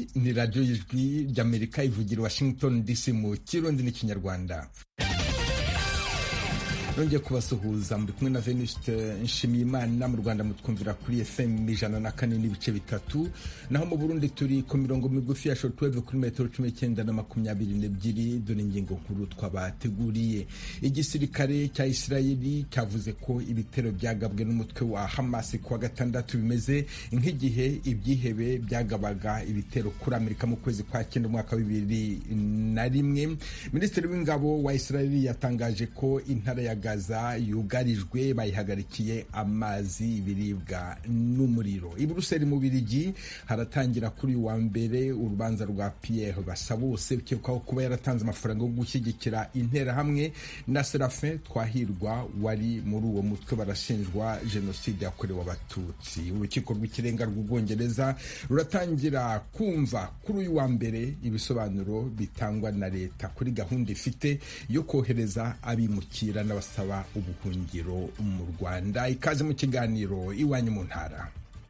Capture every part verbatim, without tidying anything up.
ni radiyo y'ijwi ry'Amerika ivugira Washington D C mu kirundi n'ikinyarwanda. Nongeye kubasuhuza muri kumwe na Venuste Nshimiyimana. Mu Rwanda mutwumvira kuri F M ijana na kane n'ibice bitatu, naho mu Burundi turi ku mirongo migufi ya shortwave kuri metero cumi n'icyenda na makumyabiri n'ebyiri. Dore ingingo nkuru twabateguriye. Igisirikare cya Isirayeli cyavuze ko ibitero byagabwe n'umutwe wa Hamas kuwa gatandatu bimeze nk'igihe ibyihebe byagabaga ibitero kuri Amerika mu kwezi kwa cyenda umwaka wa bibiri na rimwe. Minisitiri w'ingabo wa Isirayeli yatangaje ko intara ya Gaza yugarijwe, bayihagarikiye amazi, ibiribwa n'umuriro. I Buruseli mu Birigi haratangira kuri wa mbere urubanza rwa Pierre Basabose ukekwaho kuba yaratanze amafaranga yo gushyigikira interahamwe na Serafin Twahirwa wari muri uwo mutwe, barashinjwa jenoside yakorewe Abatutsi. Urukiko rw'ikirenga rw'Ubwongereza ruratangira kumva kuri uyu wa mbere ibisobanuro bitangwa na leta kuri gahunda ifite yo kohereza abimukira n'abasaba ubuhungiro mu Rwanda. Ikaze mu kiganiro Iwanyu mu Ntara.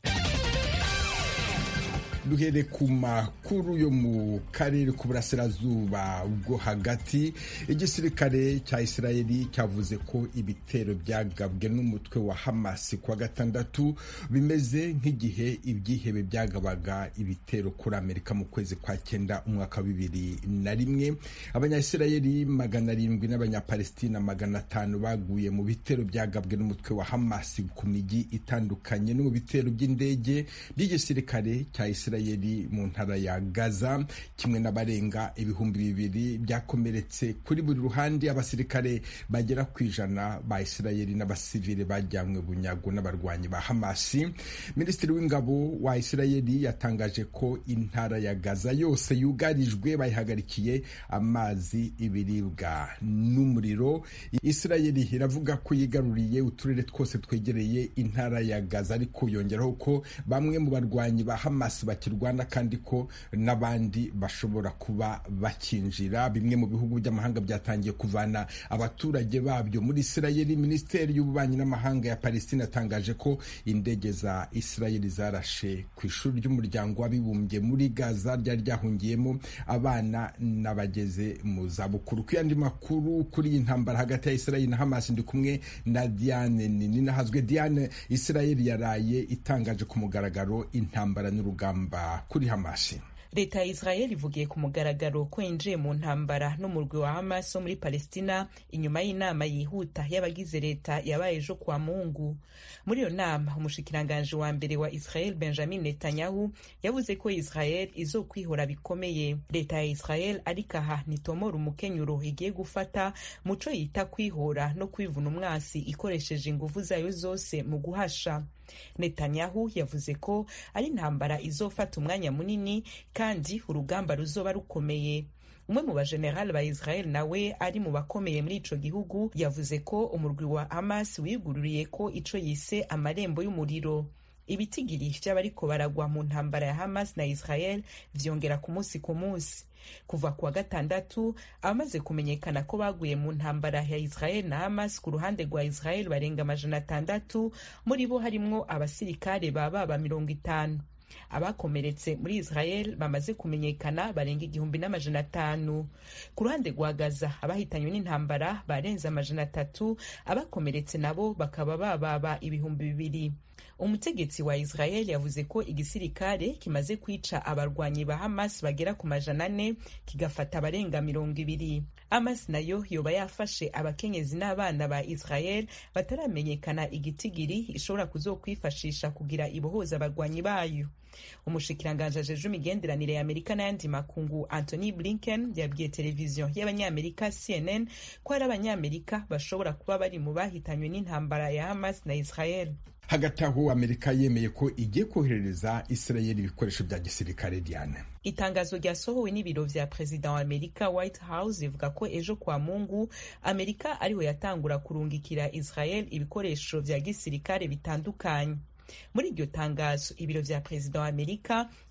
Duhere ku makuru yo mu karere k'uburasirazuba bwo hagati. Igisirikare cya Isirayeli cyavuze ko ibitero byagabwe n'umutwe wa Hamas kuwa gatandatu bimeze nk'igihe ibyihebe byagabaga ibitero kuri Amerika mu kwezi kwa cyenda umwaka wa bibiri na rimwe. Abanyayisirayeli magana arindwi n'abanyapalestina magana atanu baguye mu bitero byagabwe n'umutwe wa Hamas ku migi itandukanye no mu bitero by'indege by'igisirikare cya Isirayeli mu ntara ya Gaza. Kimwe n'abarenga ibihumbi bibiri byakomeretse kuri buri ruhande. Abasirikare bagera ku ijana ba Isirayeli n'abasivile bajyanywe bunyago n'abarwanyi ba Hamas. Minisitiri w'ingabo wa Isirayeli yatangaje ko intara ya Gaza yose yugarijwe, bayihagarikiye amazi, ibiribwa n'umuriro. Isirayeli iravuga ko yigaruriye uturere twose twegereye intara ya Gaza, ariko yongeraho ko bamwe mu barwanyi ba Hamas bakirwana kandi ko n'abandi bashobora kuba bakinjira. Bimwe mu bihugu by'amahanga byatangiye kuvana abaturage babyo muri Isirayeli. Minisiteri y'ububanyi n'amahanga ya Palestina yatangaje ko indege za Isirayeli zarashe ku ishuri ry'umuryango w'abibumbye muri Gaza ryari ryahungiyemo abana n'abageze mu zabukuru. Ku yandi makuru kuri iyi ntambara hagati ya Isirayeli na Hamas, ndi kumwe na Diane Ninahazwe. Diane, Isirayeli yaraye itangaje ku mugaragaro intambara n'urugamba kuri Hamas. Leta ya Israel ivugiye ku mugaragaro ko yinjiye mu ntambara n'umurwi wa Hamas wo muri Palestina inyuma y'inama yihuta y'abagize leta yabaye ejo kwa Mungu. Muri iyo nama umushikiranganje wa mbere wa Israel Benjamin Netanyahu yavuze ko Israel izokwihora bikomeye. Leta ya Israel ariko aha nitomora umukenyuro igiye gufata muco yita kwihora no kwivuna umwasi ikoresheje inguvu zayo zose mu guhasha. Netanyahu yavuze ko ari intambara izofata umwanya munini kandi urugamba ruzoba rukomeye. Umwe mu bajenerali ba Israel nawe ari mu bakomeye muri ico gihugu yavuze ko umurwi wa Hamas wigururiye ko ico yise amarembo y'umuriro. Ibitigiri vy'abariko baragwa mu ntambara ya Hamas na Israel vyongera ku munsi ku munsi. Kuva kuwa gatandatu abamaze kumenyekana ko baguye mu ntambara ya Israel na Hamas ku ruhande rwa Israel barenga amajana atandatu, muri bo harimwo abasirikare baba ba mirongo itanu. Abakomeretse muri Israel bamaze kumenyekana barenga igihumbi n'amajana atanu. Ku ruhande rwa Gaza abahitanywe n'intambara barenze amajana atatu, abakomeretse nabo bakaba bababa ibihumbi bibiri. Umutegetsi wa Israel yavuze ko igisirikare kimaze kwica abarwanyi ba Hamas bagera ku majana ane kigafata abarenga mirongo ibiri. Hamas nayo yoba yafashe abakenyezi n'abana ba Israel bataramenyekana igitigiri ishobora kuzokwifashisha kugira ibohoza abarwanyi bayo. Umushikiranganje ajeje imigenderanire ya Amerika n'ayandi makungu Anthony Blinken yabwiye televiziyo y'abanyamerika C N N ko hari abanyamerika bashobora kuba bari mu bahitanywe n'intambara ya Hamas na Israel. Hagati aho Amerika yemeye ko igiye koherereza Isirayeli ibikoresho bya gisirikare. Diane, itangazo ryasohowe n'ibiro vya President wa Amerika White House rivuga ko ejo kwa Mungu Amerika ariho yatangura kurungikira Israel ibikoresho vya gisirikare bitandukanye. Muri iryo tangazo ibiro vya President wa Amerika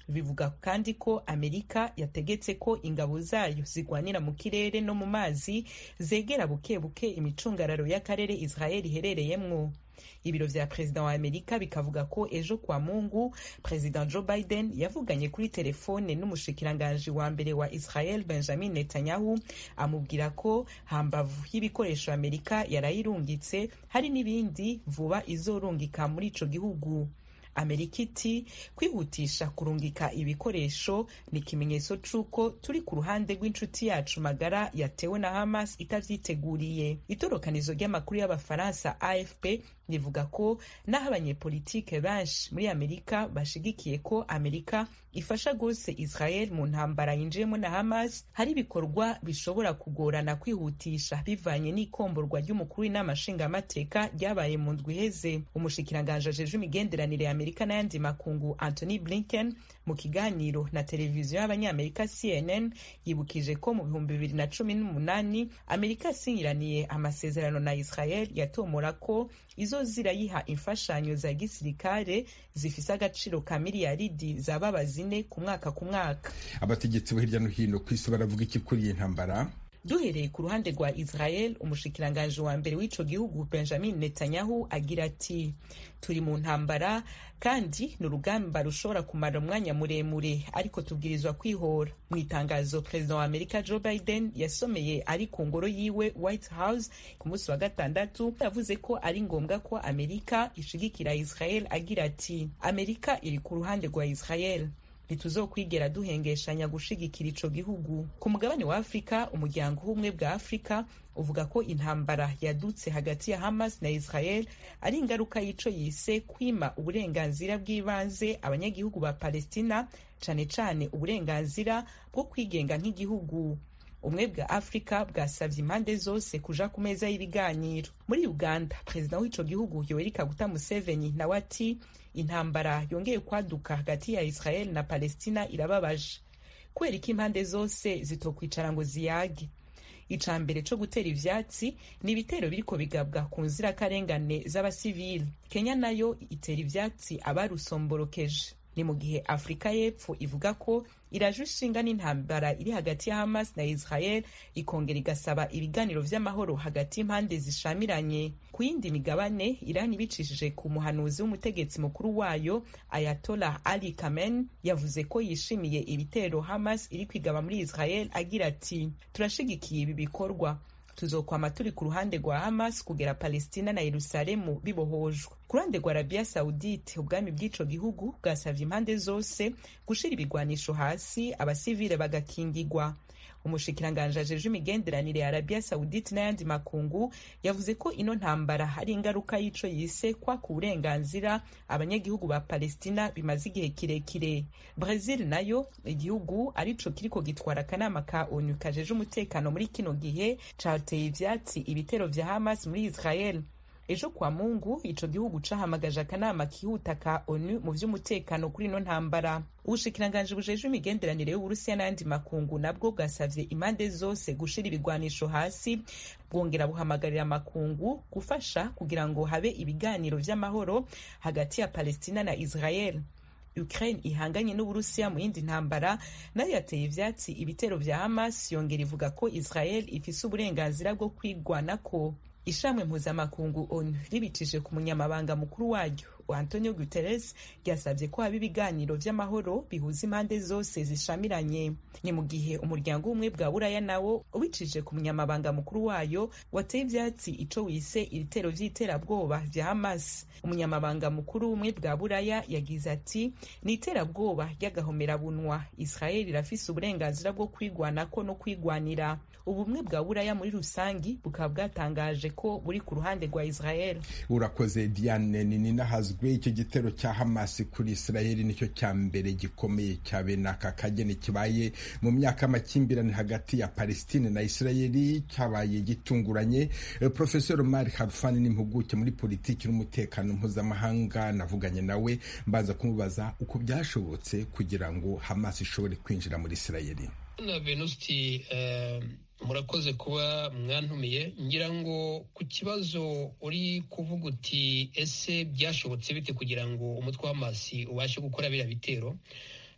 bivuga kandi ko Amerika yategetse ko ingabo zayo zigwanira mu kirere no mu mazi zegera buke buke imicungararo y'akarere Israel iherereyemwo. Ibiro vya perezida wa Amerika bikavuga ko ejo kwa Mungu perezida Joe Biden yavuganye kuri telefone n'umushikiranganji wa mbere wa Israel Benjamin Netanyahu amubwira ko hambavu y'ibikoresho Amerika yarayirungitse hari n'ibindi vuba izorungika muri ico gihugu. Amerika iti kwihutisha kurungika ibikoresho ni ikimenyetso c'uko turi ku ruhande rw'inshuti yacu magara yatewe na Hamas itavyiteguriye. Itorokanizo ry'amakuru y'Abafaransa A F P rivuga ko naho abanyepolitike benshi muri Amerika bashigikiye ko Amerika ifasha gose Israel mu ntambara yinjiyemo na Hamas, hari ibikorwa bishobora kugorana kwihutisha bivanye n'ikomborwa ry'umukuru w'inama nshingamateka ryabaye mu ndwi iheze. Umushikiranganje ajejwe imigenderanire ya Amerika n'ayandi makungu Anthony Blinken mu kiganiro na televiziyo y'abanyamerika C N N yibukije ko mu bihumbi bibiri na cumi n'umunani Amerika yasinyiraniye amasezerano na Israel yatomora ko izozira yiha imfashanyo za gisirikare zifise agaciro ka miliyaridi zaba zine ku mwaka ku mwaka. Abategetsi bo hirya no hino ku isi baravuga iki kuri iyi ntambara? Duhereye ku ruhande rwa Israel, umushikiranganje wa mbere w'ico gihugu Benjamin Netanyahu agira ati turi mu ntambara kandi n'urugamba rushobora kumara umwanya muremure, ariko tubwirizwa kwihora. Mu itangazo perezida wa Amerika Joe Biden yasomeye ari ku ngoro yiwe White House ku munsi wa gatandatu yavuze ko ari ngombwa ko Amerika ishigikira Israel agira ati Amerika iri ku ruhande rwa Israel, ntituzokwigera duhengeshanya gushigikira ico gihugu. Ku mugabane wa Afrika, umuryango w'ubumwe bwa Afrika uvuga ko intambara yadutse hagati ya Hamas na Israel ari ingaruka y'ico yise kwima uburenganzira bw'ibanze abanyagihugu ba Palestina, cane cane uburenganzira bwo kwigenga nk'igihugu. Ubumwe bwa Afrika bwasavye impande zose kuja ku meza y'ibiganiro. Muri Uganda, perezida w'ico gihugu Yoweri Kaguta Museveni nawe ati intambara yongeye kwaduka hagati ya Israel na Palestina irababaje, kubera ko impande zose zitokwicara ngo ziyage. Ica mbere co gutera ivyatsi ni ibitero biriko bigabwa ku nzirakarengane z'abasivili. Kenya nayo itera ivyatsi abarusomborokeje. Ni mu gihe Afrika y'Epfo ivuga ko iraje ishinga n'intambara iri hagati ya Hamas na Israel, ikongera igasaba ibiganiro vy'amahoro hagati y'impande zishamiranye. Ku yindi migabane, Iran ibicishije ku muhanuzi w'umutegetsi mukuru wayo Ayatollah Ali Khamenei yavuze ko yishimiye ibitero Hamas iri kwigaba muri Israel, agira ati turashigikiye ibi bikorwa, tuzokwama turi ku ruhande rwa Hamas kugera Palestina na Yerusalemu bibohojwe. Ku ruhande rwa Arabia Saudite, ubwami bw'ico gihugu bwasavye impande zose gushira ibigwanisho hasi, abasivile bagakingigwa. Umushikiranganje ajejwe imigenderanire ya Arabia Saudite n'ayandi makungu yavuze ko ino ntambara hari ingaruka y'ico yise kwa ku burenganzira abanyagihugu ba Palestina bimaze igihe kirekire. Brazil nayo, igihugu arico kiriko gitwara akanama ka ONU kajeje umutekano muri kino gihe, cateye ivyatsi ibitero vya Hamas muri Israel. Ejo kwa Mungu ico gihugu cahamagaje akanama kihuta ka ONU mu vy'umutekano kuri ino ntambara. Ubushikiranganje bujejwe imigenderanire y'Uburusiya n'ayandi makungu nabwo bwasavye impande zose gushira ibigwanisho hasi, bwongera buhamagarira amakungu gufasha kugira ngo habe ibiganiro vy'amahoro hagati ya Palestina na Israel. Ukraine ihanganye n'Uburusiya mu yindi ntambara nayo yateye ivyatsi ibitero vya Hamas, yongera ivuga ko Israel ifise uburenganzira bwo kwigwanako. Ishamwe mpuzamakungu ONU ribitije ku munyamabanga mukuru waryo Antonio Guterres ryasabye ko haba ibiganiro vy'amahoro bihuza impande zose zishamiranye. Ni mu gihe umuryango w'ubumwe bwa Buraya nawo ubicishije ku munyamabanga mukuru wayo wateye ivyatsi ico wise ibitero vy'iterabwoba vya Hamas. Umunyamabanga mukuru w'ubumwe bwa Buraya yagize ati ni iterabwoba ry'agahomerabunwa, Israel irafise uburenganzira bwo kwigwanako no kwigwanira. Ubumwe bwa Buraya muri rusangi bukaba bwatangaje ko buri ku ruhande rwa Israel. Urakoze Diane nini nahazwe. Icyo gitero cya Hamas kuri Israel nicyo cya mbere gikomeye cya bene aka kageni kibaye mu myaka y'amakimbirane hagati ya Palestine na Israel, cyabaye gitunguranye. Professor Omar Harfani n'impuguke muri politiki n'umutekano mpuzamahanga navuganye nawe mbaza kumubaza uko byashobotse kugira ngo Hamas ishobore kwinjira muri Israel. Na Venusti uh... murakoze kuba mwantumiye. Ngira ngo ku kibazo uri kuvuga uti ese byashobotse bite kugira ngo umutwe w'Hamas ubashe gukora biriya bitero,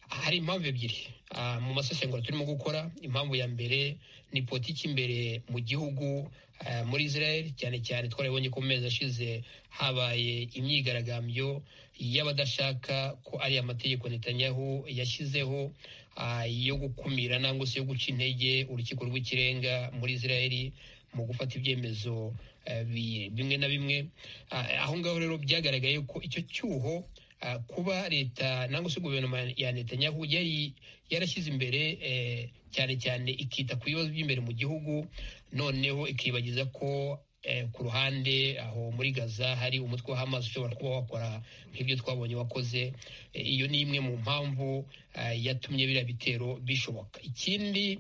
hari impamvu ebyiri mu masesengura turimo gukora. Impamvu ya mbere ni politiki imbere mu gihugu muri Israel, cyane cyane twarabonye ko mu mezi ashize habaye imyigaragambyo y'abadashaka ko ari amategeko Netanyahu yashyizeho yo gukumira nangwa se yo guca intege urukiko rw'ikirenga muri Israel mu gufata ibyemezo bimwe na bimwe. Aho ngaho rero byagaragaye ko icyo cyuho kuba leta nangwa se guverinoma ya Netanyahu yari yarashyize imbere cyane cyane ikita ku bibazo by'imbere mu gihugu, noneho ikibagiza ko ku ruhande aho muri Gaza hari umutwe wa Hamas ushobora kuba wakora nk'ibyo twabonye wakoze. Iyo ni imwe mu mpamvu yatumye biriya bitero bishoboka. Ikindi,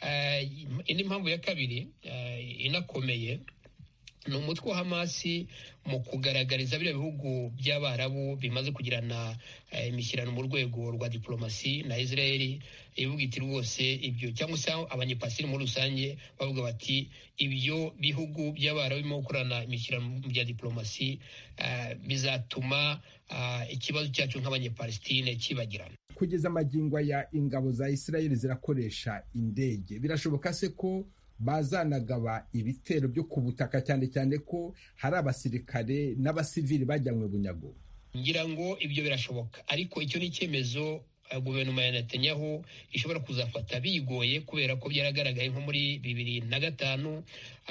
indi mpamvu ya kabiri inakomeye ni umutwe wa Hamas mu kugaragariza biriya bihugu by'Abarabu bimaze kugirana imishyirano mu rwego rwa diplomasi na Israel, ivuga iti rwose ibyo, cyangwa se abanyepasiri muri rusange bavuga bati ibyo bihugu by'Abarabu birimo gukorana imishyirano bya diplomasi bizatuma ikibazo cyacu nk'abanyepalestine kibagirana. Kugeza amagingo ya ingabo za Israel zirakoresha indege, birashoboka se ko bazanagaba ibitero byo ku butaka, cyane cyane ko hari abasirikare n'abasivili bajyanywe bunyago? Ngira ngo ibyo birashoboka, ariko icyo ni icyemezo guverinoma ya Netanyahu ishobora kuzafata bigoye, kubera ko byaragaragaye nko muri bibiri na gatanu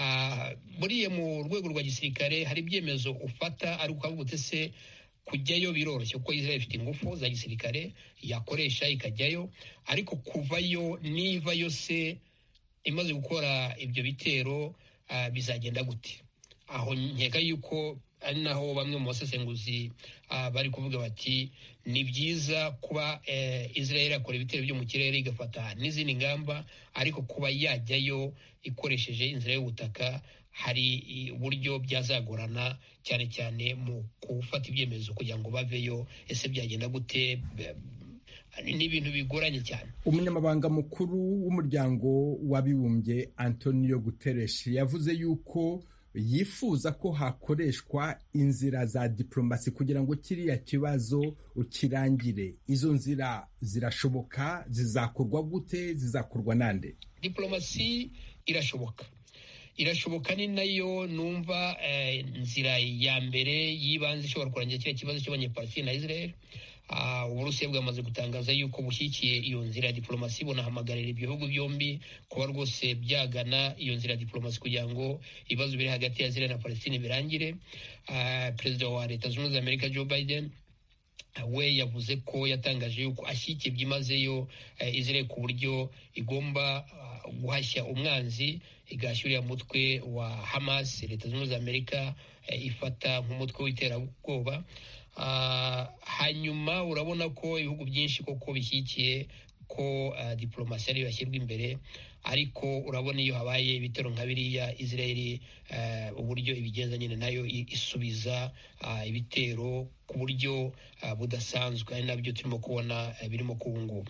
buriye mu rwego rwa gisirikare hari ibyemezo ufata ari ukavuga uti se kujyayo biroroshye kuko Israel ifite ingufu za gisirikare yakoresha ikajyayo, ariko kuvayo nivayo se imaze gukora ibyo bitero uh, bizagenda gute? Aho nkeka yuko ari naho bamwe mu basesenguzi uh, bari kuvuga bati ni byiza kuba uh, Israel akora ibitero byo mu kirere igafata n'izindi ngamba, ariko kuba yajyayo ikoresheje inzira y'ubutaka hari uburyo byazagorana, cyane cyane mu gufata ibyemezo kugira ngo baveyo. Ese byagenda gute? Ni ibintu bigoranye cyane. Umunyamabanga mukuru w'umuryango w'abibumbye Antonio Guterres yavuze yuko yifuza ko hakoreshwa inzira za diplomasi kugira ngo kiriya kibazo ukirangire. Izo nzira zirashoboka? Zizakorwa gute? Zizakorwa nande? Diplomasi irashoboka, irashoboka ni nayo numva eh, nzira ya mbere yibanze ishobora kurangira kiriya kibazo cy'abanyepalestine na Israel. Uh, Uburusiya bwamaze gutangaza yuko bushyigikiye iyo nzira ya diplomasi, bunahamagarira ibihugu byombi kuba rwose byagana iyo nzira ya diplomasi kugira ngo ibibazo biri hagati ya Israel na Palestine birangire. Uh, Perezida wa Leta Zunze Ubumwe za Amerika Joe Biden uh, we yavuze ko yatangaje yuko ashyigikiye byimazeyo uh, Israel ku buryo igomba uh, guhashya umwanzi, igahashya uriya mutwe wa Hamas Leta Zunze Ubumwe za Amerika uh, ifata nk'umutwe w'iterabwoba. Uh, hanyuma urabona ko ibihugu byinshi koko bishyigikiye ko uh, diplomasi ariyo yashyirwa imbere, ariko urabona iyo habaye ibitero nka biriya Israel uh, uburyo ibigenza nyine nayo isubiza uh, ibitero ku buryo uh, budasanzwe, ari nabyo turimo kubona uh, birimo kubungubu.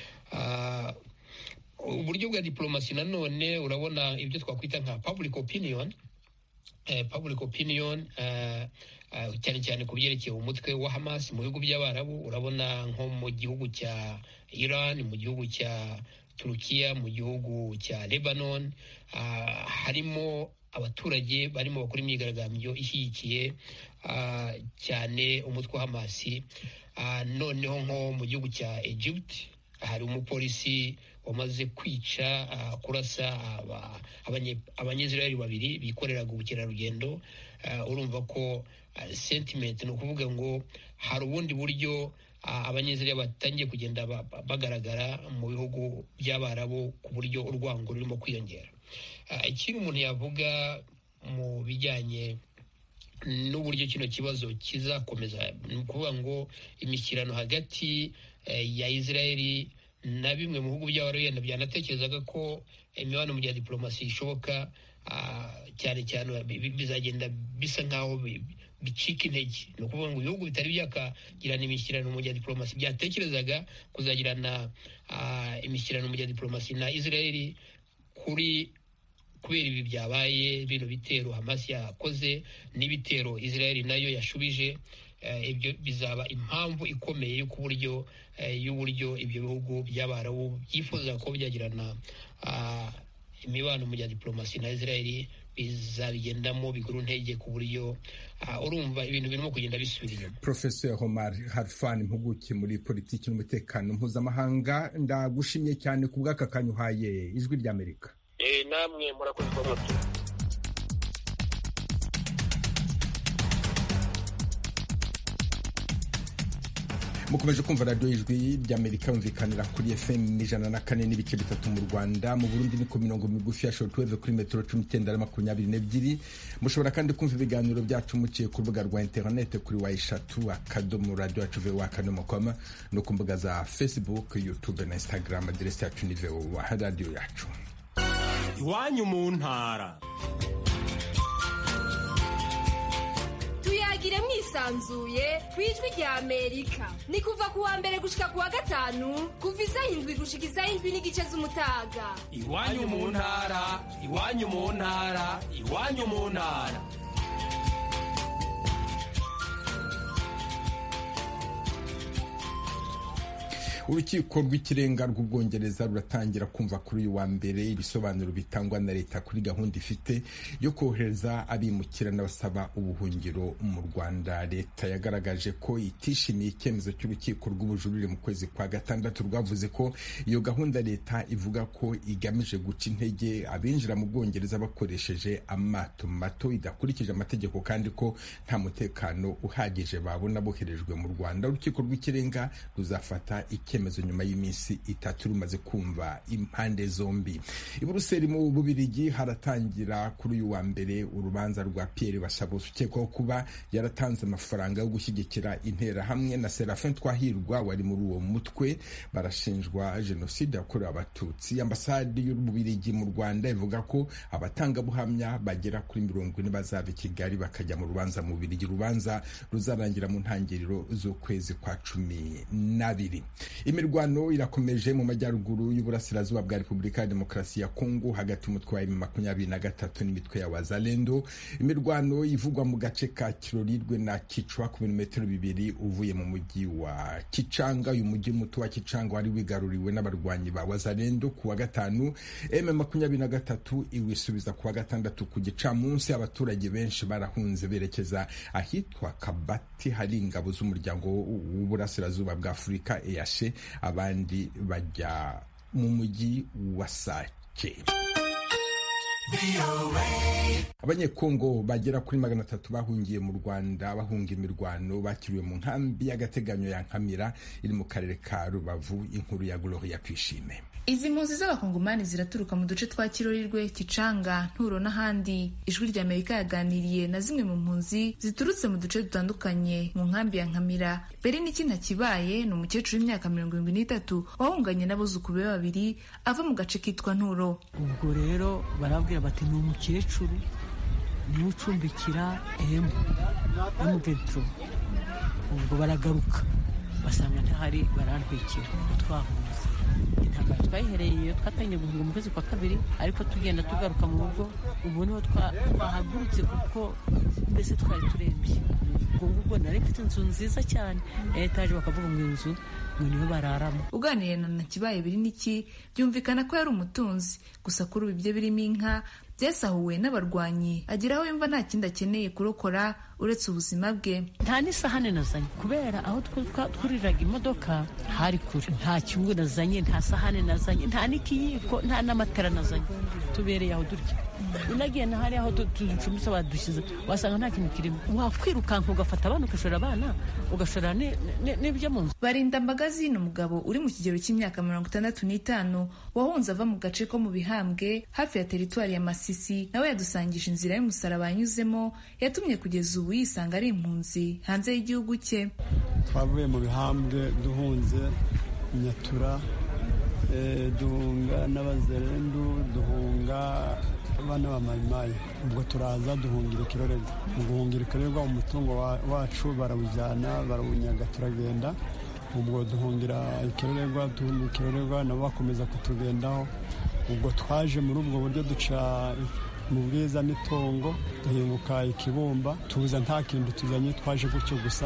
Uh, uburyo bwa diplomasi nanone urabona ibyo twakwita nka public opinion. Uh, public opinion uh, Uh, cyane cyane ku byerekeye umutwe wa Hamas mu bihugu by'Abarabu. Urabona nko mu gihugu cya Iran, mu gihugu cya Turukiya, mu gihugu cya Lebanon, uh, harimo abaturage barimo bakora imyigaragambyo ishyigikiye uh, cyane umutwe wa Hamas. Uh, noneho nko mu gihugu cya Egypt hari umupolisi wamaze kwica uh, kurasa uh, abanyezirayeli babiri bikoreraga ubukerarugendo. Uh, urumva ko uh, sentiment ni ukuvuga ngo hari ubundi buryo uh, abanyezirayeli batangiye kugenda ba, ba, bagaragara mu bihugu by'Abarabu ku buryo urwango rurimo kwiyongera. Uh, ikindi umuntu yavuga mu bijyanye n'uburyo kino kibazo kizakomeza ni ukuvuga ngo imishyirano hagati uh, ya Israeli na bimwe mu bihugu by'Abarabu byanatekerezaga ko imibano mu bya diplomasi ishoboka. Uh, cyane cyane bizagenda bisa nkaho bicika intege. Ni ukuvuga ngo ibihugu bitari byakagirana imishyirano mu bya diplomasi byatekerezaga kuzagirana uh, imishyirano mu bya diplomasi na Israel kuri kubera ibi byabaye bino bitero Hamas yakoze n'ibitero Israel nayo yashubije. ibyo bizaba impamvu ikomeye ku buryo y'uburyo ibyo bihugu by'Abarabu byifuza ko byagirana imibano mu bya diplomasi na Israel bizabigendamo biguru ntege ku buryo urumva ibintu birimo kugenda bisubira inyuma. Professor Omar Harfan, impuguke muri politiki n'umutekano mpuzamahanga, ndagushimye cyane ku bw'aka kanya uhaye Ijwi ry'Amerika. Eh, namwe murakoze kwa mukomeje kumva radiyo Ijwi ry'Amerika yumvikanira kuri F M ijana na kane n'ibice bitatu mu Rwanda, mu Burundi ni ku mirongo migufi ya shortwave kuri metero cumi n'icyenda na makumyabiri n'ebyiri. Mushobora kandi kumva ibiganiro byacu muciye ku rubuga rwa interinete kuri wa eshatu akadomo radio yacu voa akadomo com no ku mbuga za Facebook, YouTube na Instagram. Aderesi yacu ni voa radio yacu. Iwanyu mu ntara. Tuyagire mwisanzuye kwijwi rya Amerika. Ni kuva kuwa mbere gushika kuwa gatanu kuva isaha indwi gushika isaha indwi n'igice z'umutaga. Iwanyu mu ntara, iwanyu mu ntara, iwanyu mu ntara. Urukiko rw'ikirenga rw'Ubwongereza ruratangira kumva kuri uyu wa mbere ibisobanuro bitangwa na leta kuri gahunda ifite yo kohereza abimukira n'abasaba ubuhungiro mu Rwanda. Leta yagaragaje ko itishimiye icyemezo cy'urukiko rw'ubujurire mu kwezi kwa gatandatu rwavuze ko iyo gahunda leta ivuga ko igamije guca intege abinjira mu Bwongereza bakoresheje amato mato, idakurikije amategeko kandi ko nta mutekano uhagije babona boherejwe mu Rwanda. Urukiko rw'ikirenga ruzafata icyemezo nyuma y'iminsi itatu rumaze kumva impande zombi. I Buruseli mu Bubiligi haratangira kuri uyu wa mbere urubanza rwa Pierre Bashabose ukekwaho kuba yaratanze amafaranga yo gushyigikira interahamwe na Serafin Twahirwa wari muri uwo mutwe. Barashinjwa jenoside yakorewe Abatutsi. Ambasade y'u Bubiligi mu Rwanda ivuga ko abatangabuhamya bagera kuri mirongo ine bazava i Kigali bakajya mu rubanza mu Bubiligi. Urubanza ruzarangira mu ntangiriro z'ukwezi kwa cumi n'abiri. Imirwano irakomeje mu majyaruguru y'uburasirazuba bwa Repubulika ya Demokarasi ya Kongo hagati y'umutwe wa M makumyabiri na gatatu n'imitwe ya Wazalendo. Imirwano ivugwa mu gace ka Kirorirwe na Kichwa ku birometero bibiri uvuye mu mujyi wa Kichanga. Uyu mujyi muto wa Kichanga wari wigaruriwe n'abarwanyi ba Wazalendo ku wa gatanu. M makumyabiri na gatatu iwisubiza ku wa gatandatu ku gicamunsi. Abaturage benshi barahunze berekeza ahitwa Kabati hari ingabo z'umuryango w'uburasirazuba bwa Afurika E A C, abandi bajya mu mujyi wa Sake. Abanyekongo bagera kuri magana atatu bahungiye mu Rwanda bahunga imirwano bakiriwe mu nkambi y'agateganyo ya Nkamira iri mu karere ka Rubavu. Inkuru ya Gloria Twishime. Izi mpunzi z'abakongomani ziraturuka mu duce twa Kirorirwe, Kicanga, Nturo n'ahandi. Ijwi rya Amerika yaganiriye na zimwe mu mpunzi ziturutse mu duce dutandukanye mu nkambi ya Nkamira. Beri n'iki ntakibaye ni umukecuru w'imyaka mirongo irindwi n'itatu wahunganye n'abuzukuru be babiri ava mu gace kitwa Nturo. Ubwo rero barabwira bati ni umukecuru niwe ucumbikira emu emu venturo. Ubwo baragaruka basanga ntahari, barantwikira twahunze. Intambara twayihereye twatangiye guhunga mu kwezi kwa kabiri, ariko tugenda tugaruka mu rugo. Ubu niho twahagurutse kuko mbese twari turembye. Ubwo ubwo nari mfite inzu nziza cyane ya etaje, bakavuga ngo inzu ngo niyo bararamo. Uganiriye na Ntakibaye Biri n'iki byumvikana ko yari umutunzi, gusa kuri ubu ibyo birimo inka byasahuwe n'abarwanyi. Agira aho yumva nta kindi akeneye kurokora uretse ubuzima bwe. Nta n'isahane nazanye kubera aho twuriraga imodoka hari kure. Nta cyungu nazanye, nta sahane nazanye, nta n'ikiyiko, nta n'amatara nazanye. Tubereye aho durya. Unagiye na hari aho tucumbitse badushyize wasanga nta kintu kirimo. Wakwirukanka ugafata abana ugashora abana ugashora n'ibyo mu nzu. Barinda Mbagazi ni umugabo uri mu kigero cy'imyaka mirongo itandatu n'itanu wahunze ava mu gace ko mu Bihambwe hafi ya teritwari ya Masisi. Nawe yadusangije inzira y'umusaraba yanyuzemo yatumye kugeza ubu yisanga ari impunzi hanze y'igihugu cye. Twavuye mu Bihambwe duhunze Nyatura, e, duhunga n'Abazerendu, duhunga abana ba Mayimayi. Ubwo turaza duhungira Ikirorerwa. Mu guhungira Ikirorerwa umutungo wacu barawujyana barawunyaga turagenda. Ubwo duhungira Ikirorerwa, duhungira Ikirorerwa nabo bakomeza kutugendaho. Ubwo twaje muri ubwo buryo duca mu Bwiza n'itongo duhinguka Ikibumba, tuza nta kintu tuzanye, twaje gutyo gusa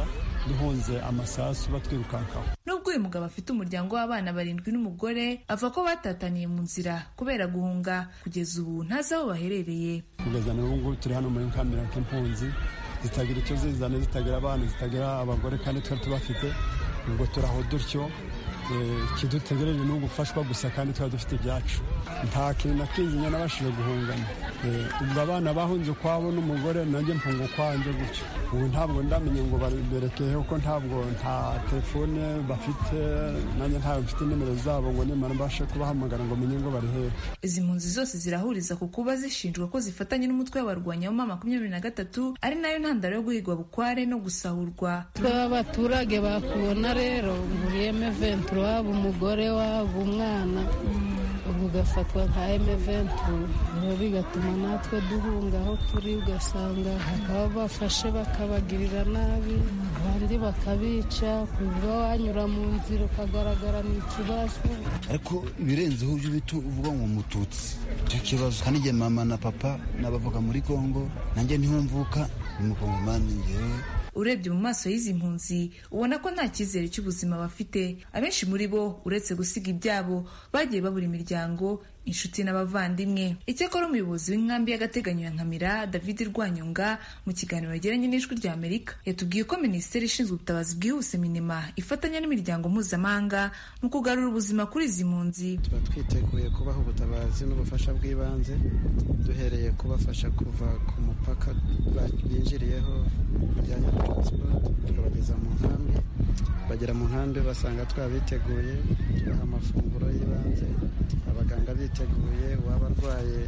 duhunze amasasu batwirukankaho. Nubwo uyu mugabo afite umuryango w'abana barindwi n'umugore, avuga ko batataniye mu nzira kubera guhunga, kugeza ubu ntazi aho baherereye. Kugeza n'ubu ngubu turi hano muri kamera k'impunzi zitagira icyo zizana, zitagira abana, zitagira abagore, kandi twari tubafite. Ubwo turaho dutyo, ikidutegereje ni ugufashwa gusa, kandi tuba dufite ibyacu. Nta kintu na kinzinya nabashije guhungana. Ubwo abana bahunze ukwabo n'umugore, nanjye mpunga ukwanjye gutyo. Ubu ntabwo ndamenye ngo berekeye, kuko ntabwo nta telefone bafite, nanjye ntabwo mfite nimero zabo ngo nimara mbashe kubahamagara ngo menye ngo bari hehe. Izi mpunzi zose zirahuriza ku kuba zishinjwa ko zifatanye n'umutwe w'abarwanyi wa makumyabiri na gatatu, ari nayo ntandaro yo guhigwa bukware no gusahurwa. Twe abaturage bakubona rero muri M vingt-trois waba umugore waba umwana ubu ugafatwa nka M vingt-trois, rero bigatuma natwe duhunga aho turi, ugasanga bakaba bafashe bakabagirira nabi, abandi bakabica, kuva wanyura mu nzira ukagaragara ni ikibazo. Ariko birenzeho ujya ubita uvuga ngo umututsi, icyo kibazo. Kandi njye mama na papa n'abavuga muri Kongo, nanjye ntiwumvuka ni mukongomani njyewe. Urebye mu maso y'izi mpunzi ubona ko nta cyizere cy'ubuzima bafite. Abenshi muri bo uretse gusiga ibyabo bagiye babura imiryango, inshuti n'abavandimwe. Icyakora umuyobozi w'inkambi y'agateganyo ya Nkamira, David Rwanyonga, mu kiganiro yagiranye n'Ijwi rya Amerika, yatubwiye ko Minisiteri ishinzwe ubutabazi bwihuse MINEMA ifatanya n'imiryango mpuzamahanga mu kugarura ubuzima kuri izi mpunzi. Tuba twiteguye kubaha ubutabazi n'ubufasha bw'ibanze, duhereye kubafasha kuva ku mupaka binjiriyeho bijyanye na transport, tukabageza mu nkambi. Bagera mu nkambi basanga twabiteguye, tubaha amafunguro y'ibanze, abaganga biteguye, waba arwaye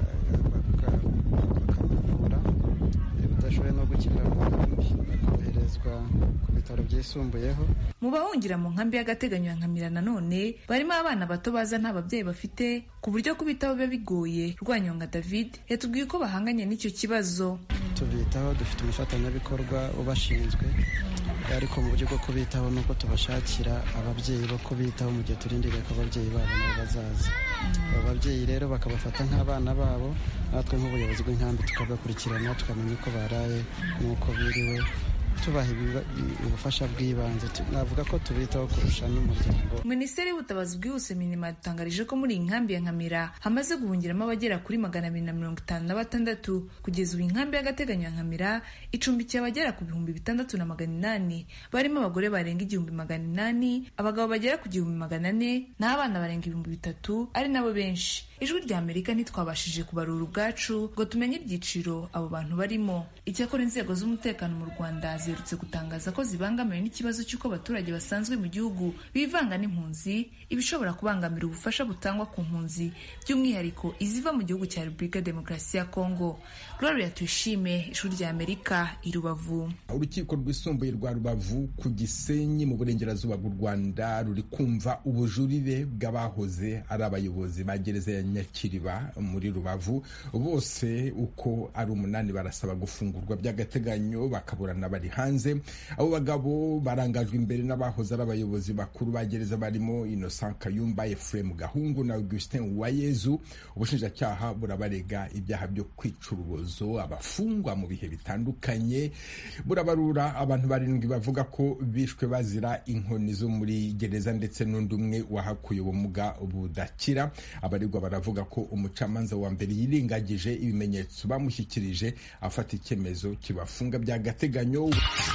bakamuvura, udashoboye no gukirira mu nkambi akoherezwa ku bitaro byisumbuyeho. Mu bahungira mu nkambi y'agateganyo ya Nkamira nanone barimo abana bato baza nta babyeyi bafite, ku buryo kubitaho biba bigoye. Rwanyonga David yatubwiye ko bahanganye n'icyo kibazo. Tubitaho, dufite umufatanyabikorwa ubashinzwe, ariko mu buryo bwo kubitaho nuko tubashakira ababyeyi bo kubitaho mu gihe turindiriye ko ababyeyi babo nabo bazaza. Ababyeyi rero bakabafata nk'abana babo, natwe nk'ubuyobozi bw'inkambi tukabakurikirana, tukamenya uko baraye n'uko biriwe, tubaha ubufasha bw'ibanze. Navuga ko tubitaho kurusha n'umuryango. Minisiteri y'ubutabazi bwihuse MINEMA yatangarije ko muri iyi nkambi ya Nkamira hamaze guhungiramo abagera kuri magana abiri na mirongo itanu na batandatu. Kugeza ubu inkambi y'agateganyo ya Nkamira icumbikiye abagera ku bihumbi bitandatu na magana inani, barimo abagore barenga igihumbi magana inani, abagabo bagera ku gihumbi magana ane, n'abana barenga ibihumbi bitatu, ari nabo benshi. Ijwi rya Amerika ntitwabashije kubarura ubwacu ngo tumenye ibyiciro abo bantu barimo. Icyakora inzego z'umutekano mu Rwanda ziherutse gutangaza ko zibangamiwe n'ikibazo cy'uko abaturage basanzwe mu gihugu bivanga n'impunzi, ibishobora kubangamira ubufasha butangwa ku mpunzi, by'umwihariko iziva mu gihugu cya Repubulika Demokarasi ya Kongo. Gloria Tuyishime, Ijwi rya Amerika, i Rubavu. Urukiko rwisumbuye rwa Rubavu ku Gisenyi mu burengerazuba bw'u Rwanda ruri kumva ubujurire bw'abahoze ari abayobozi ba gereza ya Nyakiriba muri Rubavu. Bose uko ari umunani barasaba gufungurwa by'agateganyo bakaburana bari hanze. Abo bagabo barangajwe imbere n'abahoze ari abayobozi bakuru ba gereza barimo Innocent Kayumba, Ephraim Gahungu na Augustin Uwayezu. Ubushinjacyaha burabarega ibyaha byo kwica urubozo abafungwa mu bihe bitandukanye. Burabarura abantu barindwi bavuga ko bishwe bazira inkoni zo muri gereza ndetse n'undi umwe wahakuye ubumuga budakira. Abaregwa baravuga ko umucamanza wa mbere yirengagije ibimenyetso bamushyikirije afata icyemezo kibafunga by'agateganyo.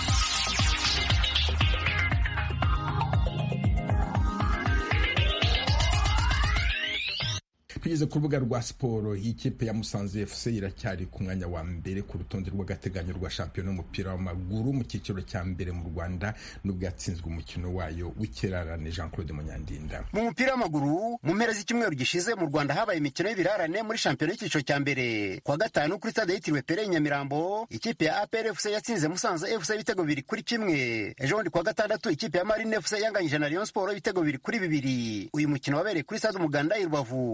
Tugeze ku rubuga rwa siporo, ikipe ya Musanze F C iracyari ku mwanya wa mbere ku rutonde rw'agateganyo rwa shampiyona y'umupira w'amaguru mu cyiciro cya mbere mu Rwanda, nubwo yatsinzwe umukino wayo w'ikirarane. Jean Claude Munyandinda. Mu mupira w'amaguru mu mpera z'icyumweru gishize mu Rwanda habaye imikino y'ibirarane muri shampiyona y'icyiciro cya mbere. Kwa gatanu kuri stade yitiriwe Pere Nyamirambo, ikipe ya A P R F C yatsinze Musanze F C ibitego bibiri kuri kimwe. Ejo bundi kwa gatandatu ikipe ya Marine F C yanganyije na Rayon Sport ibitego bibiri kuri bibiri. Uyu mukino wabereye kuri stade Umuganda i Rubavu. Ku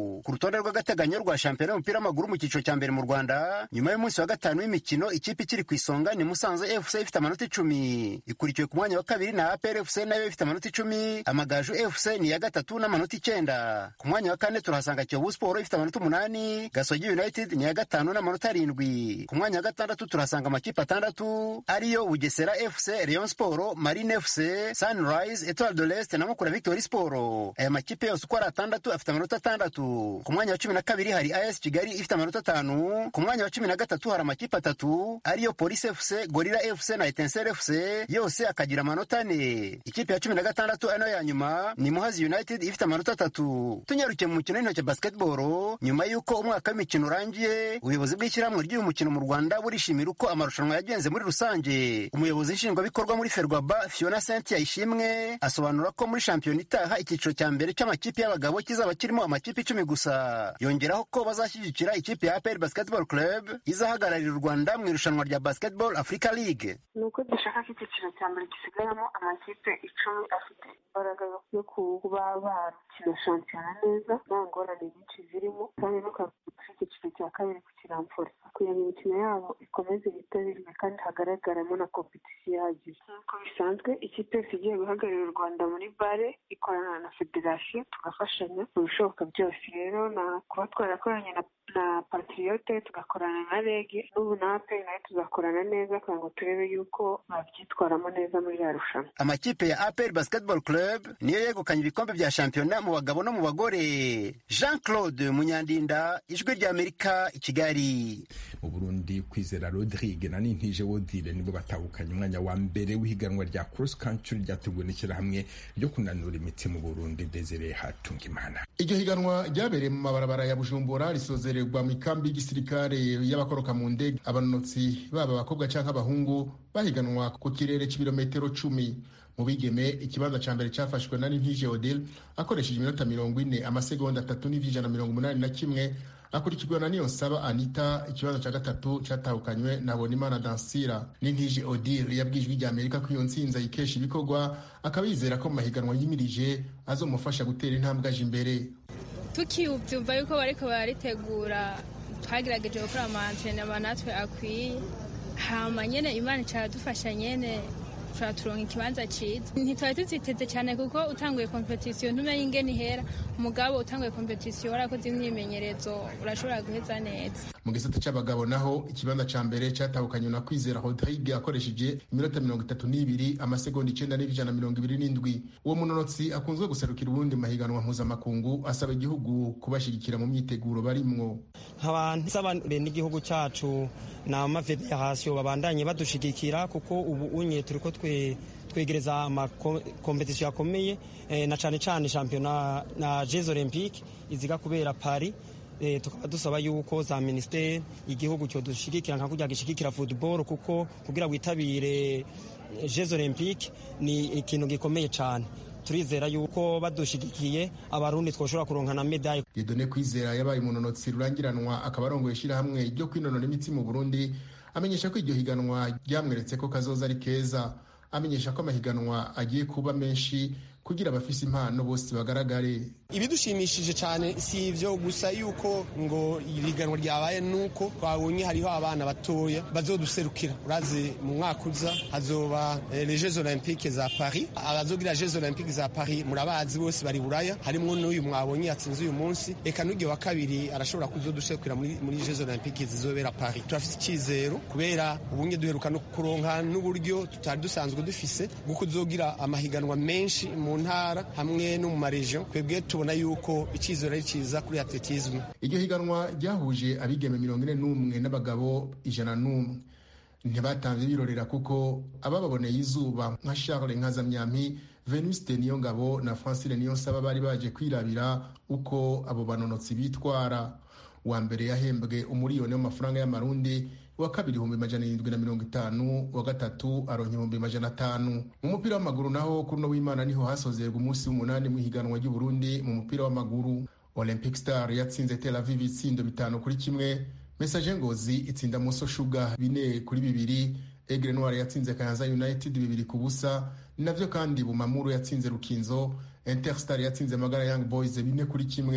rutonde rw'agateganyo rwa shampiyona y'umupira w'amaguru mu cyiciro cya mbere mu Rwanda. Nyuma y'umunsi wa gatanu w'imikino, ikipe ikiri ku isonga ni Musanze F C ifite amanota icumi, ikurikiwe ku mwanya wa kabiri na A P R F C nayo ifite amanota icumi, Amagaju F C ni ya gatatu n'amanota icyenda. Ku mwanya wa kane turahasanga Kiyovu Sport ifite amanota umunani, Gasogi United ni ya gatanu n'amanota arindwi. Ku mwanya wa gatandatu turahasanga amakipe atandatu ariyo Bugesera F C, Rayon Sport, Marine F C, Sunrise, Etoile de l'Est na Mukura Victory Sport. Aya makipe yose uko ari atandatu afite amanota atandatu. Ku mwanya wa cumi na kabiri hari A S Kigali ifite amanota atanu. Ku mwanya wa cumi na gatatu hari amakipe atatu ariyo Police F C, Gorilla F C na Etincelle F C, yose akagira amanota ane. Ikipe ya cumi na gatandatu ano ya nyuma ni Muhazi United ifite amanota atatu. Tunyarukiye mu mukino w'intoki basketball, nyuma y'uko umwaka w'imikino urangiye, ubuyobozi bw'ishyirahamwe ry'uyu mukino mu Rwanda burishimira uko amarushanwa yagenze muri rusange. Umuyobozi nshingwabikorwa muri Ferwaba Fiona Cynthia Ishimwe asobanura ko muri shampiyona itaha icyiciro cya mbere cy'amakipe y'abagabo kizaba kirimo amakipe icumi gusa. Yongeraho ko bazashyigikira ikipe ya A P R Basketball Club izahagararira u Rwanda mu irushanwa rya Basketball Africa League. Nuko dushaka ko icyiciro cya mbere gisigayemo amakipe icumi afite imbaraga yo kuba bakina shampiyona neza nta ngorane nyinshi zirimo, kandi n'ukavuga icyiciro cya kabiri kukiramfura kugira ngo imikino yabo ikomeze yitabirwe kandi hagaragaramo na kompetisiyo ihagije. Nk'uko bisanzwe ikipe yose igiye guhagararira u Rwanda muri bare ikorana na federasiyo, tugafashanya mu bishoboka byose. Rero na kuba twarakoranye na na Patriote tugakorana na Rege, n'ubu na A P R nayo tuzakorana neza kugira ngo turebe yuko babyitwaramo neza muri ya rushanwa. Amakipe ya A P R Basketball Club niyo yegukanye ibikombe bya shampiyona mu bagabo no mu bagore. Jean Claude Munyandinda, Ijwi rya Amerika, i Kigali. Mu Burundi, Kwizera Rodrigue na Nintije Wodile nibo batahukanye umwanya wa mbere w'ihiganwa rya cross country ryateguwe n'ishyirahamwe ryo kunanura imitsi mu Burundi, Desire Hatungimana. Iryo higanwa ryabereye mu mabarabara ya Bujumbura risozererwa mu ikambi y'igisirikare y'abakoroka mu ndege. Abanonotsi baba abakobwa canke abahungu bahiganwa ku kirere cy'ibirometero cumi. Mu bigeme ikibanza ca mbere cyafashwe na Nintije Odile akoresheje iminota mirongo ine amasegonda atatu n'ijana mirongo umunani na kimwe, akurikirwa na Niyonsaba Anita. Ikibanza ca gatatu cyatahukanywe na Bonimana Dansira. Nintije Odile yabwijwe ijya Amerika ko iyo ntsinzi ayikesha ibikorwa, akabizera ko mu mahiganwa yimirije azomufasha gutera intambwe aje imbere. Tukibyumva yuko bariko baritegura, twagerageje gukora amantenema natwe akwiye, hama nyene Imana icaradufasha nyene turonka ikibanza ciza. Ntitwari tuziteze cyane kuko utanguye kompetisiyo ntumenye ingene ihera, umugabo utanguye kompetisiyo warakoze imyimenyerezo urashobora guheza neza. Mu gisata c'abagabo naho ikibanza ca mbere cyatahukanywe na Kwizera Rodrigue akoresheje iminota mirongo itatu n'ibiri amasegonda icenda n'ijana mirongo ibiri n'indwi. Uwo munonotsi akunzwe guserukira ubundi mahiganwa mpuzamakungu, asaba igihugu kubashigikira mu myiteguro barimwo. Nk'abantu saba bene igihugu cacu na amafederasiyo babandanye badushigikira, kuko ubu unye turiko twe twegereza amakompetisiyo akomeye, eh, na cane cane shampiyona na Jeux Olympiques iziga kubera Paris. Eh, tukaba dusaba yuko za ministeri igihugu cyo dushigikira nka kujya gishigikira football, kuko kugira witabire Jeux Olympiques ni ikintu gikomeye cyane. Turizera yuko badushigikiye abarundi twoshobora kuronka na medaille. Dieudonné Kwizera yabaye umunonotsi rurangiranwa akaba arongoye ishyirahamwe ryo kwinonora imitsi mu Burundi, amenyesha ko iryo higanwa ryamweretse ko kazoza ari keza. Amenyesha ko amahiganwa agiye kuba menshi kugira abafise impano bose bagaragare. Ibidushimishije cyane si ivyo gusa yuko ngo iriganwa ryabaye, nuko twabonye hariho abana batoya bazoduserukira. Urazi mu mwaka uza hazoba eh, les Jeux Olympiques za Paris. Abazogira Jeux Olympiques za Paris murabazi bose bari buraya, harimo n'uyu mwabonye yatsinze uyu munsi. Eka n'ugiye wa kabiri arashobora kuzoduserukira muri muri Jeux Olympiques zizobera Paris. Turafise ikizero kubera ubunye duheruka no kuronka n'uburyo tutari dusanzwe dufise bwo kuzogira amahiganwa menshi mu ntara hamwe no mu maregion. Kwebwe tubona yuko ikizero ari ciza kuri atletisme. Iryo higanwa ryahuje abigeme mirongo ine n'umwe n'abagabo ijana n'umwe. Ntibatanze birorera kuko abababoneye izuba nka Charles Nkazamyami, Venuste Niyongabo na Francine Niyonsaba bari baje kwirabira uko abo banonotsi bitwara. Wa mbere yahembwe umuriyoni w'amafaranga y'amarundi, wa kabiri ibihumbi majana irindwi na mirongo itanu, wa gatatu aronka ibihumbi majana atanu. Mu mupira w'amaguru naho kuri no w'Imana niho hasozerwa umunsi w'umunani mu higanwa ry'u Burundi mu mupira w'amaguru. Olympic Star yatsinze Tel Aviv itsindo bitanu kuri kimwe, Message Ngozi itsinda Moso Sugar bine kuri bibiri, Aigle Noir yatsinze Kayanza United bibiri ku busa, navyo kandi Bumamuru yatsinze Rukinzo, Interstar yatsinze Magara Young Boys bine kuri kimwe,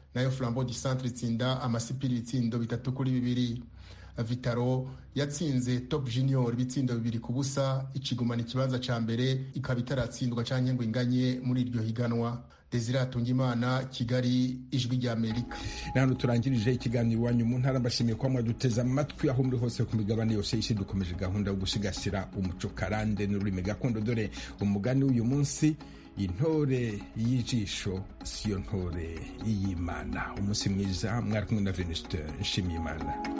nayo Flambeau du Centre itsinda Amasipiri ibitsindo bitatu kuri bibiri. Vitaro yatsinze Top Junior ibitsindo bibiri ku busa ikigumana ikibanza ca mbere ikaba itaratsindwa canke ngo inganye muri iryo higanwa. Desire Atungimana, Kigali, Ijwi rya Amerika. Nano turangirije ikiganiro wanyu mu ntara, mbashimiye kwa mwaduteza amatwi aho muri hose ku migabane yose y'isi. Dukomeje gahunda yo gusigasira umuco karande n'ururimi gakondo, dore umugani w'uyu munsi: intore y'ijisho siyo ntore y'Imana. Umunsi mwiza, mwari kumwe na Venuste Nshimiyimana.